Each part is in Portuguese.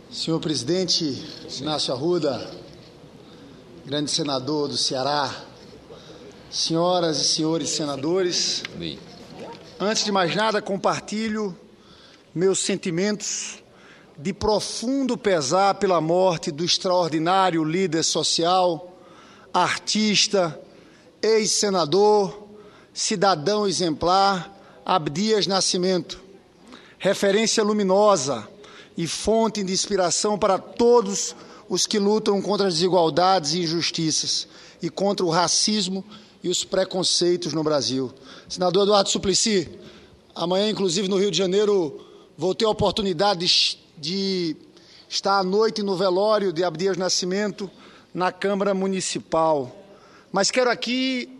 Senhor presidente Inácio Arruda, grande senador do Ceará, senhoras e senhores senadores, antes de mais nada, compartilho meus sentimentos de profundo pesar pela morte do extraordinário líder social, artista, ex-senador, cidadão exemplar, Abdias Nascimento, referência luminosa e fonte de inspiração para todos os que lutam contra as desigualdades e injustiças e contra o racismo e os preconceitos no Brasil. Senador Eduardo Suplicy, amanhã, inclusive, no Rio de Janeiro, vou ter a oportunidade de estar à noite no velório de Abdias Nascimento na Câmara Municipal. Mas quero aqui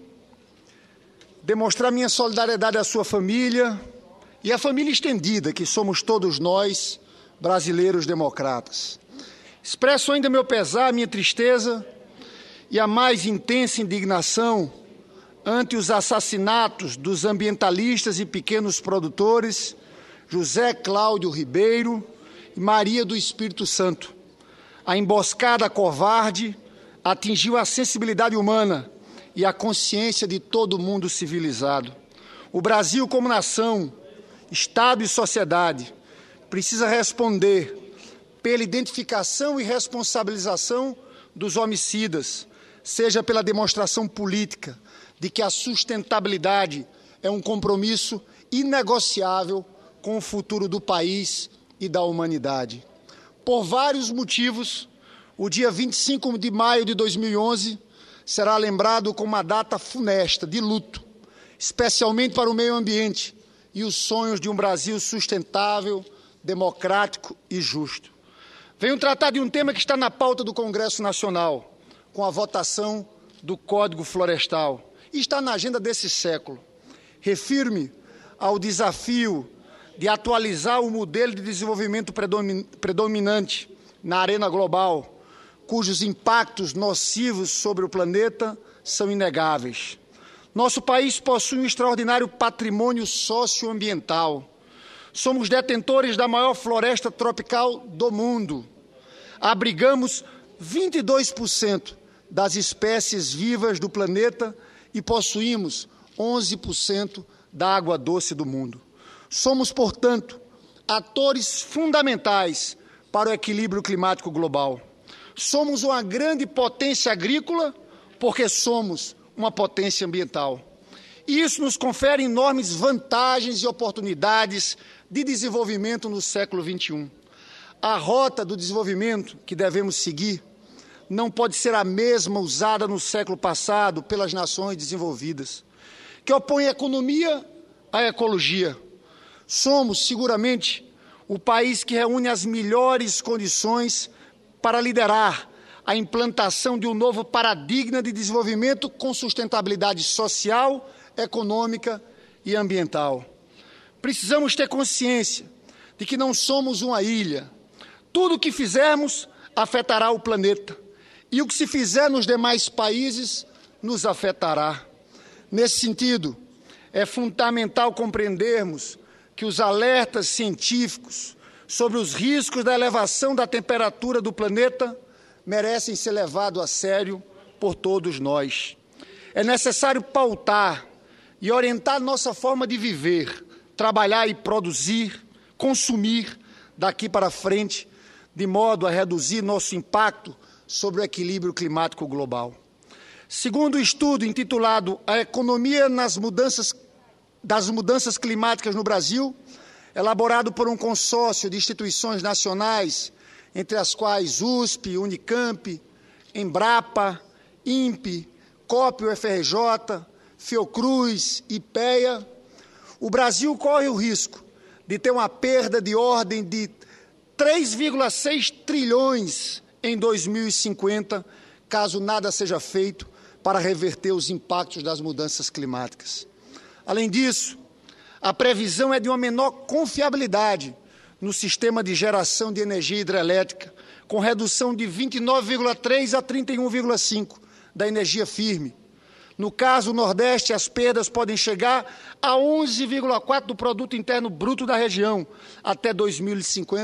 demonstrar minha solidariedade à sua família e à família estendida, que somos todos nós, brasileiros democratas. Expresso ainda meu pesar, minha tristeza e a mais intensa indignação ante os assassinatos dos ambientalistas e pequenos produtores José Cláudio Ribeiro e Maria do Espírito Santo. A emboscada covarde atingiu a sensibilidade humana e a consciência de todo mundo civilizado. O Brasil, como nação, Estado e sociedade, precisa responder pela identificação e responsabilização dos homicidas, seja pela demonstração política de que a sustentabilidade é um compromisso inegociável com o futuro do país e da humanidade. Por vários motivos, o dia 25 de maio de 2011 será lembrado como uma data funesta, de luto, especialmente para o meio ambiente e os sonhos de um Brasil sustentável, democrático e justo. Venho tratar de um tema que está na pauta do Congresso Nacional, com a votação do Código Florestal, e está na agenda desse século. Refiro-me ao desafio de atualizar o modelo de desenvolvimento predominante na arena global, cujos impactos nocivos sobre o planeta são inegáveis. Nosso país possui um extraordinário patrimônio socioambiental. Somos detentores da maior floresta tropical do mundo. Abrigamos 22% das espécies vivas do planeta e possuímos 11% da água doce do mundo. Somos, portanto, atores fundamentais para o equilíbrio climático global. Somos uma grande potência agrícola porque somos uma potência ambiental. E isso nos confere enormes vantagens e oportunidades de desenvolvimento no século XXI. A rota do desenvolvimento que devemos seguir não pode ser a mesma usada no século passado pelas nações desenvolvidas, que opõem a economia à ecologia. Somos, seguramente, o país que reúne as melhores condições para liderar a implantação de um novo paradigma de desenvolvimento com sustentabilidade social, econômica e ambiental. Precisamos ter consciência de que não somos uma ilha. Tudo o que fizermos afetará o planeta. E o que se fizer nos demais países nos afetará. Nesse sentido, é fundamental compreendermos que os alertas científicos sobre os riscos da elevação da temperatura do planeta merecem ser levados a sério por todos nós. É necessário pautar e orientar nossa forma de viver, trabalhar e produzir, consumir daqui para frente, de modo a reduzir nosso impacto sobre o equilíbrio climático global. Segundo o estudo intitulado A Economia das Mudanças Climáticas no Brasil, elaborado por um consórcio de instituições nacionais, entre as quais USP, Unicamp, Embrapa, INPE, COP, UFRJ, Fiocruz, IPEA, o Brasil corre o risco de ter uma perda de ordem de 3,6 trilhões em 2050, caso nada seja feito para reverter os impactos das mudanças climáticas. Além disso, a previsão é de uma menor confiabilidade no sistema de geração de energia hidrelétrica, com redução de 29,3% a 31,5% da energia firme. No caso, o Nordeste, as perdas podem chegar a 11,4% do produto interno bruto da região até 2050,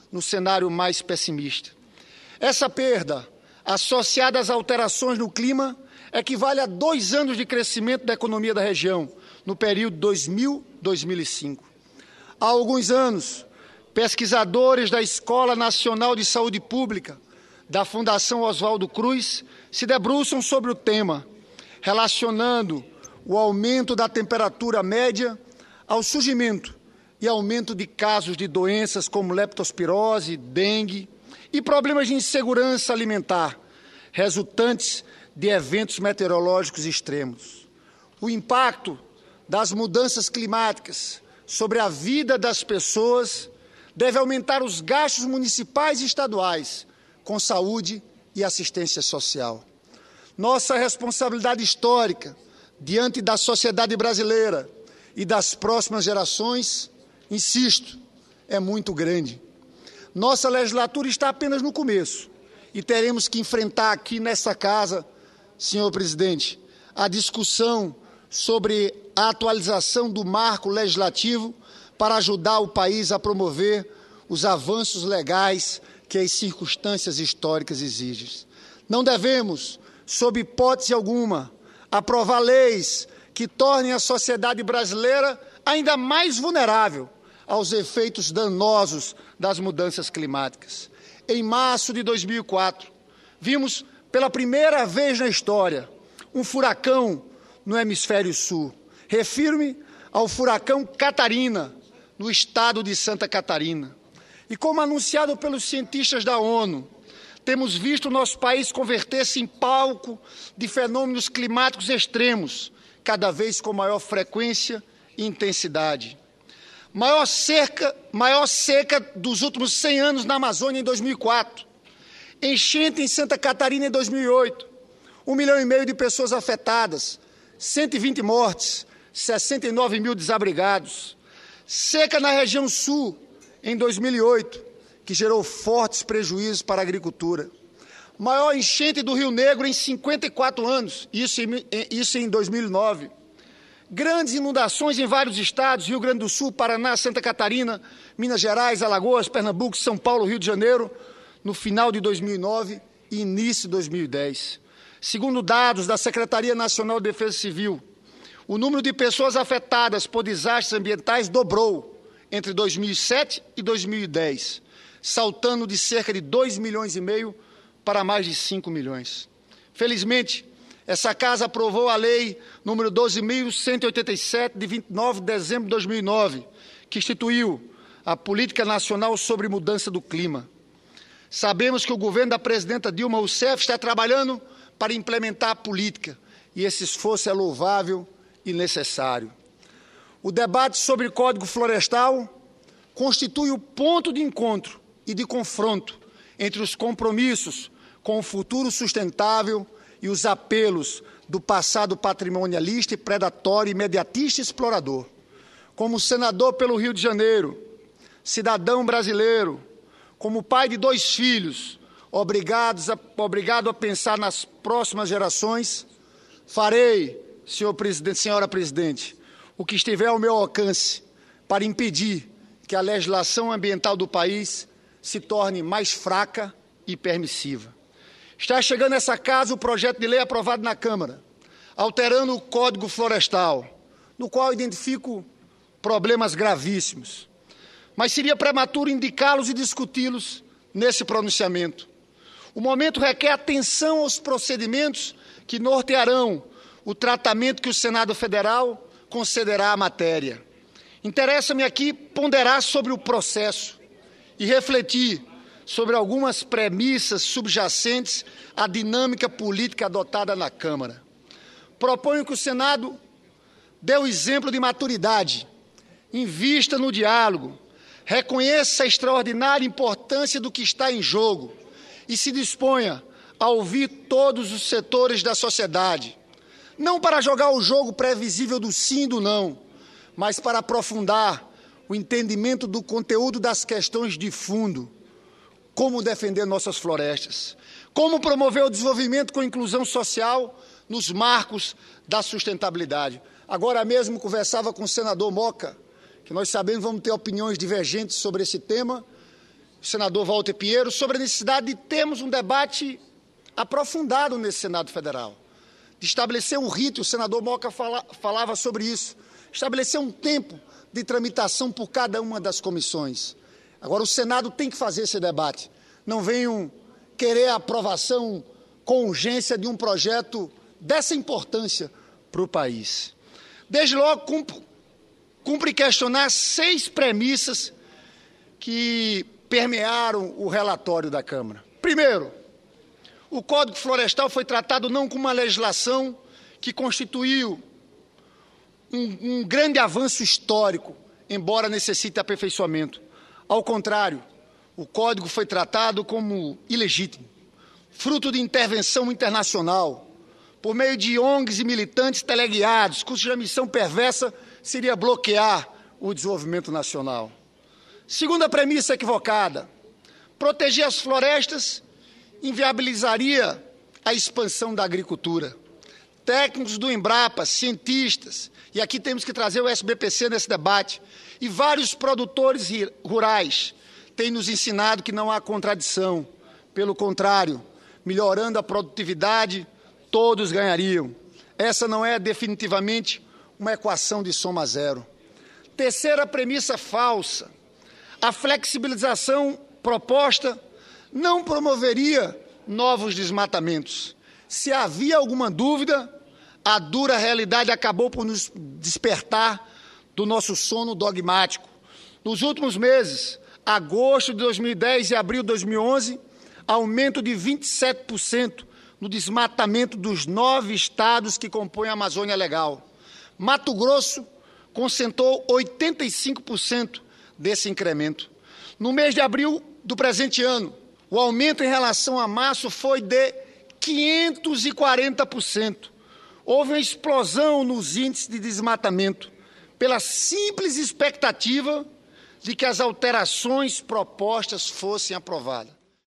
no cenário mais pessimista. Essa perda, associada às alterações no clima, equivale a 2 anos de crescimento da economia da região, no período 2000-2005. Há alguns anos, pesquisadores da Escola Nacional de Saúde Pública, da Fundação Oswaldo Cruz, se debruçam sobre o tema, relacionando o aumento da temperatura média ao surgimento e aumento de casos de doenças como leptospirose, dengue e problemas de insegurança alimentar, resultantes de eventos meteorológicos extremos. O impacto das mudanças climáticas sobre a vida das pessoas deve aumentar os gastos municipais e estaduais com saúde e assistência social. Nossa responsabilidade histórica diante da sociedade brasileira e das próximas gerações, insisto, é muito grande. Nossa legislatura está apenas no começo e teremos que enfrentar aqui nessa casa, senhor presidente, a discussão sobre a atualização do marco legislativo para ajudar o país a promover os avanços legais que as circunstâncias históricas exigem. Não devemos, sob hipótese alguma, aprovar leis que tornem a sociedade brasileira ainda mais vulnerável aos efeitos danosos das mudanças climáticas. Em março de 2004, vimos pela primeira vez na história um furacão no hemisfério sul. Refiro-me ao furacão Catarina, no estado de Santa Catarina. E como anunciado pelos cientistas da ONU, temos visto o nosso país converter-se em palco de fenômenos climáticos extremos, cada vez com maior frequência e intensidade. Maior seca dos últimos 100 anos na Amazônia em 2004. Enchente em Santa Catarina em 2008. 1,5 milhão de pessoas afetadas, 120 mortes, 69 mil desabrigados. Seca na região sul em 2008, que gerou fortes prejuízos para a agricultura. Maior enchente do Rio Negro em 54 anos, isso em 2009. Grandes inundações em vários estados, Rio Grande do Sul, Paraná, Santa Catarina, Minas Gerais, Alagoas, Pernambuco, São Paulo, Rio de Janeiro, no final de 2009 e início de 2010. Segundo dados da Secretaria Nacional de Defesa Civil, o número de pessoas afetadas por desastres ambientais dobrou entre 2007 e 2010, saltando de cerca de 2,5 milhões para mais de 5 milhões. Felizmente, essa casa aprovou a Lei número 12.187, de 29 de dezembro de 2009, que instituiu a Política Nacional sobre Mudança do Clima. Sabemos que o governo da presidenta Dilma Rousseff está trabalhando para implementar a política, e esse esforço é louvável e necessário. O debate sobre Código Florestal constitui o ponto de encontro e de confronto entre os compromissos com o futuro sustentável e os apelos do passado patrimonialista e predatório, imediatista e explorador. Como senador pelo Rio de Janeiro, cidadão brasileiro, como pai de 2 filhos, obrigado a pensar nas próximas gerações, farei, senhora presidente, o que estiver ao meu alcance para impedir que a legislação ambiental do país se torne mais fraca e permissiva. Está chegando a essa casa o projeto de lei aprovado na Câmara, alterando o Código Florestal, no qual identifico problemas gravíssimos. Mas seria prematuro indicá-los e discuti-los nesse pronunciamento. O momento requer atenção aos procedimentos que nortearão o tratamento que o Senado Federal concederá à matéria. Interessa-me aqui ponderar sobre o processo e refletir sobre algumas premissas subjacentes à dinâmica política adotada na Câmara. Proponho que o Senado dê o exemplo de maturidade, invista no diálogo, reconheça a extraordinária importância do que está em jogo e se disponha a ouvir todos os setores da sociedade, não para jogar o jogo previsível do sim e do não, mas para aprofundar o entendimento do conteúdo das questões de fundo. Como defender nossas florestas, como promover o desenvolvimento com inclusão social nos marcos da sustentabilidade. Agora mesmo conversava com o senador Moca, que nós sabemos vamos ter opiniões divergentes sobre esse tema, o senador Walter Pinheiro, sobre a necessidade de termos um debate aprofundado nesse Senado Federal, de estabelecer um rito, o senador Moca falava sobre isso, estabelecer um tempo de tramitação por cada uma das comissões. Agora, o Senado tem que fazer esse debate. Não venham querer a aprovação com urgência de um projeto dessa importância para o país. Desde logo, cumpre questionar 6 premissas que permearam o relatório da Câmara. Primeiro, o Código Florestal foi tratado não como uma legislação que constituiu um grande avanço histórico, embora necessite aperfeiçoamento. Ao contrário, o Código foi tratado como ilegítimo, fruto de intervenção internacional, por meio de ONGs e militantes teleguiados, cuja missão perversa seria bloquear o desenvolvimento nacional. Segunda premissa equivocada, proteger as florestas inviabilizaria a expansão da agricultura. Técnicos do Embrapa, cientistas, e aqui temos que trazer o SBPC nesse debate, e vários produtores rurais têm nos ensinado que não há contradição. Pelo contrário, melhorando a produtividade, todos ganhariam. Essa não é definitivamente uma equação de soma zero. Terceira premissa falsa, a flexibilização proposta não promoveria novos desmatamentos. Se havia alguma dúvida, a dura realidade acabou por nos despertar do nosso sono dogmático. Nos últimos meses, agosto de 2010 e abril de 2011, aumento de 27% no desmatamento dos 9 estados que compõem a Amazônia Legal. Mato Grosso concentrou 85% desse incremento. No mês de abril do presente ano, o aumento em relação a março foi de 540%. Houve uma explosão nos índices de desmatamento, pela simples expectativa de que as alterações propostas fossem aprovadas.